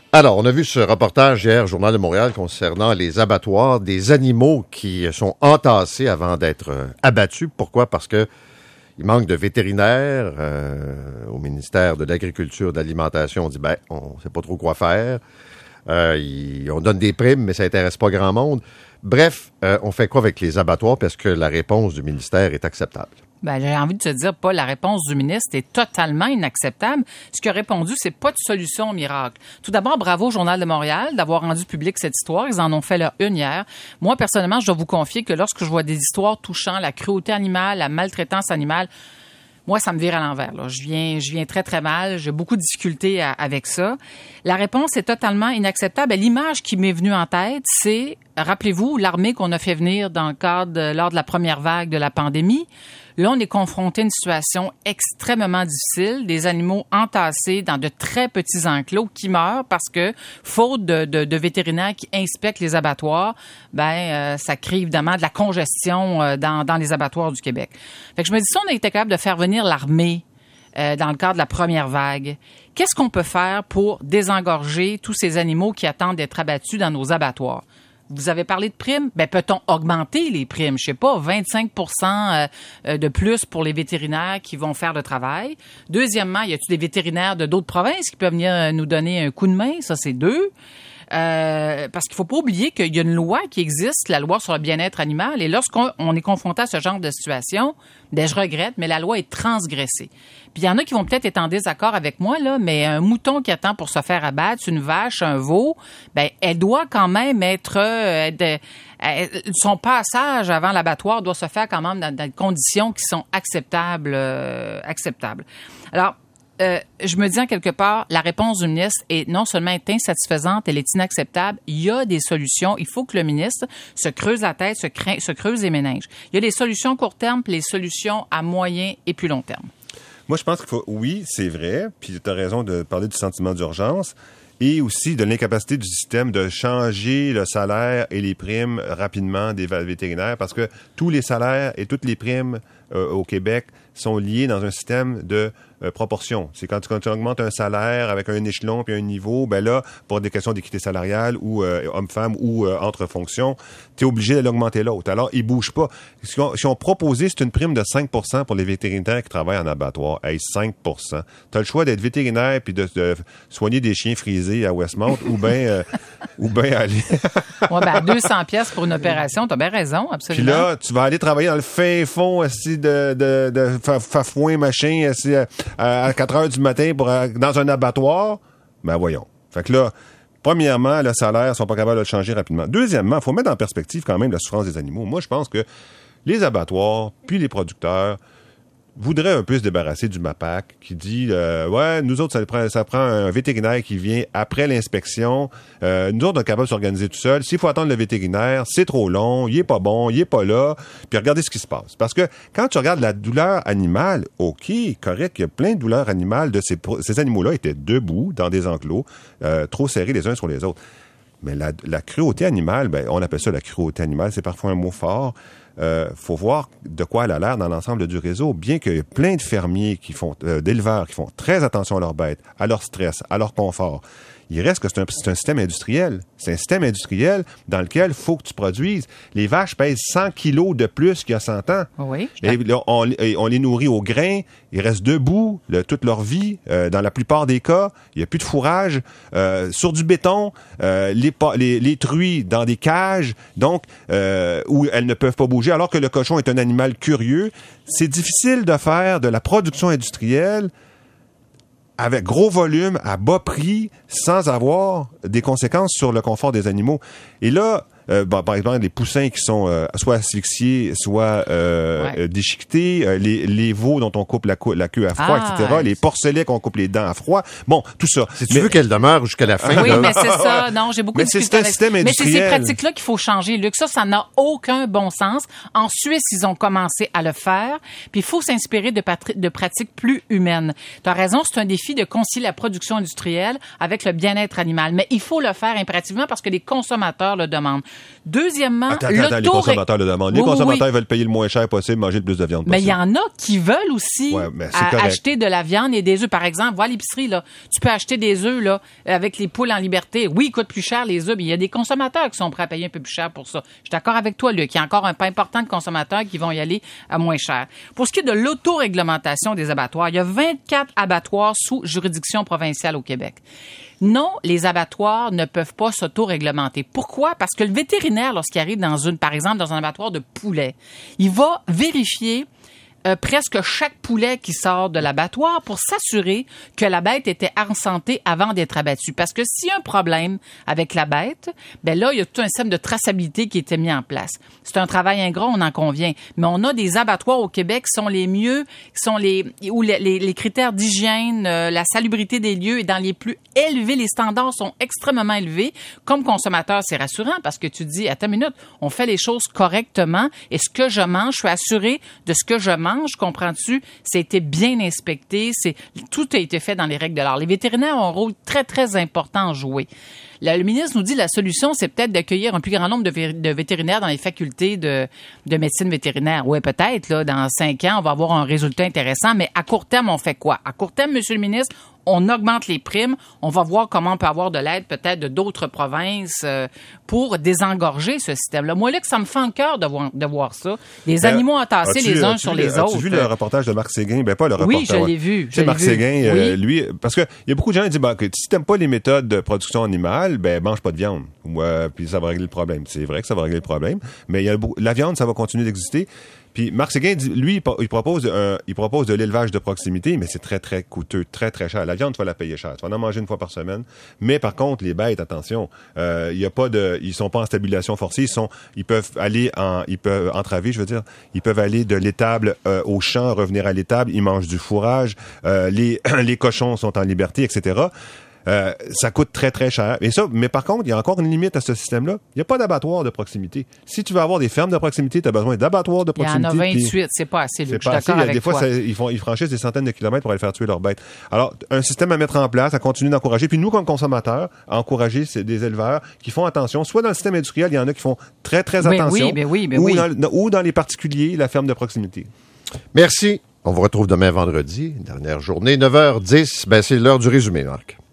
Alors, on a vu ce reportage hier, Journal de Montréal, concernant les abattoirs, des animaux qui sont entassés avant d'être abattus. Pourquoi? Parce que il manque de vétérinaires. Au ministère de l'Agriculture et de l'Alimentation, on dit, on sait pas trop quoi faire. On donne des primes, mais ça intéresse pas grand monde. Bref, on fait quoi avec les abattoirs? Parce que la réponse du ministère est acceptable. J'ai envie de te dire, Paul, la réponse du ministre est totalement inacceptable. Ce qu'il a répondu, c'est pas de solution miracle. Tout d'abord, bravo au Journal de Montréal d'avoir rendu public cette histoire. Ils en ont fait leur une hier. Moi, personnellement, je dois vous confier que lorsque je vois des histoires touchant la cruauté animale, la maltraitance animale, moi, ça me vire à l'envers. Là. Je viens très, très mal. J'ai beaucoup de difficultés avec ça. La réponse est totalement inacceptable. L'image qui m'est venue en tête, c'est, rappelez-vous, l'armée qu'on a fait venir lors de la première vague de la pandémie. Là, on est confronté à une situation extrêmement difficile, des animaux entassés dans de très petits enclos qui meurent parce que, faute de vétérinaires qui inspectent les abattoirs, ça crée évidemment de la congestion dans les abattoirs du Québec. Fait que je me dis, si on était capable de faire venir l'armée dans le cadre de la première vague, qu'est-ce qu'on peut faire pour désengorger tous ces animaux qui attendent d'être abattus dans nos abattoirs? Vous avez parlé de primes. Peut-on augmenter les primes? Je sais pas, 25% de plus pour les vétérinaires qui vont faire le travail. Deuxièmement, y a-t-il des vétérinaires de d'autres provinces qui peuvent venir nous donner un coup de main? Ça, c'est 2. Parce qu'il faut pas oublier qu'il y a une loi qui existe, la loi sur le bien-être animal, et lorsqu'on est confronté à ce genre de situation, je regrette, mais la loi est transgressée. Puis il y en a qui vont peut-être être en désaccord avec moi, là, mais un mouton qui attend pour se faire abattre, une vache, un veau, elle doit quand même être son passage avant l'abattoir doit se faire quand même dans des conditions qui sont acceptables. Alors, je me dis en quelque part, la réponse du ministre est non seulement insatisfaisante, elle est inacceptable. Il y a des solutions. Il faut que le ministre se creuse la tête, se creuse les méninges. Il y a des solutions court terme, puis les solutions à moyen et plus long terme. Moi, je pense qu'il faut, oui, c'est vrai, puis tu as raison de parler du sentiment d'urgence et aussi de l'incapacité du système de changer le salaire et les primes rapidement des vétérinaires parce que tous les salaires et toutes les primes au Québec sont liés dans un système de proportion. C'est quand tu augmentes un salaire avec un échelon puis un niveau, là, pour des questions d'équité salariale ou homme-femme ou entre fonctions, tu es obligé de l'augmenter l'autre. Alors, ils bougent pas. Si on proposait, c'est une prime de 5% pour les vétérinaires qui travaillent en abattoir. 5%. Tu as le choix d'être vétérinaire puis de soigner des chiens frisés à Westmount ou bien aller... Ouais, 200 pièces pour une opération, tu as bien raison, absolument. Puis là, tu vas aller travailler dans le fin fond assis de fafouin, machin, assis à 4 heures du matin dans un abattoir. Voyons. Fait que là, premièrement, le salaire, ils sont pas capables de le changer rapidement. Deuxièmement, il faut mettre en perspective quand même la souffrance des animaux. Moi, je pense que les abattoirs, puis les producteurs, voudraient un peu se débarrasser du MAPAC qui dit nous autres, ça prend un vétérinaire qui vient après l'inspection. Nous autres, on est capable de s'organiser tout seul. S'il faut attendre le vétérinaire, c'est trop long, il est pas bon, il est pas là. Puis regardez ce qui se passe. Parce que quand tu regardes la douleur animale, OK, correct, il y a plein de douleurs animales de ces animaux-là étaient debout dans des enclos, trop serrés les uns sur les autres. Mais la cruauté animale, on appelle ça la cruauté animale, c'est parfois un mot fort. Faut voir de quoi elle a l'air dans l'ensemble du réseau. Bien qu'il y ait plein de fermiers d'éleveurs qui font très attention à leurs bêtes, à leur stress, à leur confort, il reste que c'est un système industriel. C'est un système industriel dans lequel il faut que tu produises. Les vaches pèsent 100 kilos de plus qu'il y a 100 ans. Oui. Et là, on les nourrit au grain. Ils restent debout toute leur vie. Dans la plupart des cas, il n'y a plus de fourrage. Sur du béton, les truies dans des cages, donc où elles ne peuvent pas bouger, alors que le cochon est un animal curieux. C'est difficile de faire de la production industrielle avec gros volume, à bas prix, sans avoir des conséquences sur le confort des animaux. Et là, par exemple, les poussins qui sont soit asphyxiés, soit déchiquetés, les veaux dont on coupe la queue à froid, etc., les porcelets qu'on coupe les dents à froid. Bon, tout ça. Si tu veux qu'elle demeure jusqu'à la fin. Oui, mais c'est ça. Non, j'ai beaucoup de difficultés avec ça. Mais c'est ces pratiques-là qu'il faut changer, Luc. Ça n'a aucun bon sens. En Suisse, ils ont commencé à le faire. Puis il faut s'inspirer de pratiques plus humaines. Tu as raison, c'est un défi de concilier la production industrielle avec le bien-être animal. Mais il faut le faire impérativement parce que les consommateurs le demandent. Deuxièmement, Attends, les consommateurs le demandent. Les consommateurs veulent payer le moins cher possible, manger le plus de viande possible. Mais il y en a qui veulent aussi acheter de la viande et des œufs. Par exemple, va à l'épicerie, là, tu peux acheter des œufs là, avec les poules en liberté. Oui, ils coûtent plus cher les œufs, mais il y a des consommateurs qui sont prêts à payer un peu plus cher pour ça. Je suis d'accord avec toi, Luc. Il y a encore un pas important de consommateurs qui vont y aller à moins cher. Pour ce qui est de l'autoréglementation des abattoirs, il y a 24 abattoirs sous juridiction provinciale au Québec. Non, les abattoirs ne peuvent pas s'auto-réglementer. Pourquoi? Parce que le vétérinaire, lorsqu'il arrive par exemple, dans un abattoir de poulet, il va vérifier presque chaque poulet qui sort de l'abattoir pour s'assurer que la bête était en santé avant d'être abattue. Parce que s'il y a un problème avec la bête, ben là, il y a tout un système de traçabilité qui a été mis en place. C'est un travail ingrat, on en convient. Mais on a des abattoirs au Québec qui sont les mieux, où les critères d'hygiène, la salubrité des lieux est dans les plus élevés. Les standards sont extrêmement élevés. Comme consommateur, c'est rassurant parce que tu te dis, attends une minute, on fait les choses correctement et ce que je mange, je suis assuré de ce que je mange. Comprends-tu? C'était bien inspecté. Tout a été fait dans les règles de l'art. Les vétérinaires ont un rôle très, très important à jouer. Le ministre nous dit la solution, c'est peut-être d'accueillir un plus grand nombre de vétérinaires dans les facultés de médecine vétérinaire. Oui, peut-être, là, dans 5 ans, on va avoir un résultat intéressant, mais à court terme, on fait quoi? À court terme, monsieur le ministre, on augmente les primes. On va voir comment on peut avoir de l'aide peut-être de d'autres provinces pour désengorger ce système-là. Moi, là, que ça me fait en cœur de voir ça. Les animaux entassés les uns sur les autres. As-tu vu le reportage de Marc Séguin? Ben, pas le reportage. Oui, je l'ai vu. Tu sais, Marc Séguin, lui, parce que il y a beaucoup de gens qui disent, que si t'aimes pas les méthodes de production animale, ben, mange pas de viande. Puis ça va régler le problème. C'est vrai que ça va régler le problème. Mais la viande, ça va continuer d'exister. Puis Marc Séguin dit, lui, il propose de l'élevage de proximité, mais c'est très, très coûteux, très, très cher. La viande, tu vas la payer cher. Tu vas en manger une fois par semaine. Mais par contre, les bêtes, attention, ils sont pas en stabilisation forcée. Ils peuvent entraver, ils peuvent aller de l'étable au champ, revenir à l'étable. Ils mangent du fourrage. Les cochons sont en liberté, etc. Ça coûte très, très cher. Mais par contre, il y a encore une limite à ce système-là. Il n'y a pas d'abattoir de proximité. Si tu veux avoir des fermes de proximité, tu as besoin d'abattoirs de proximité. Il y en a 28, c'est pas assez. Je suis d'accord avec des fois, ils franchissent des centaines de kilomètres pour aller faire tuer leurs bêtes. Alors, un système à mettre en place, à continuer d'encourager. Puis nous, comme consommateurs, à encourager des éleveurs qui font attention. Soit dans le système industriel, il y en a qui font très, très attention. Ou dans les particuliers, la ferme de proximité. Merci. On vous retrouve demain vendredi, dernière journée, 9h10. Ben, c'est l'heure du résumé, Marc.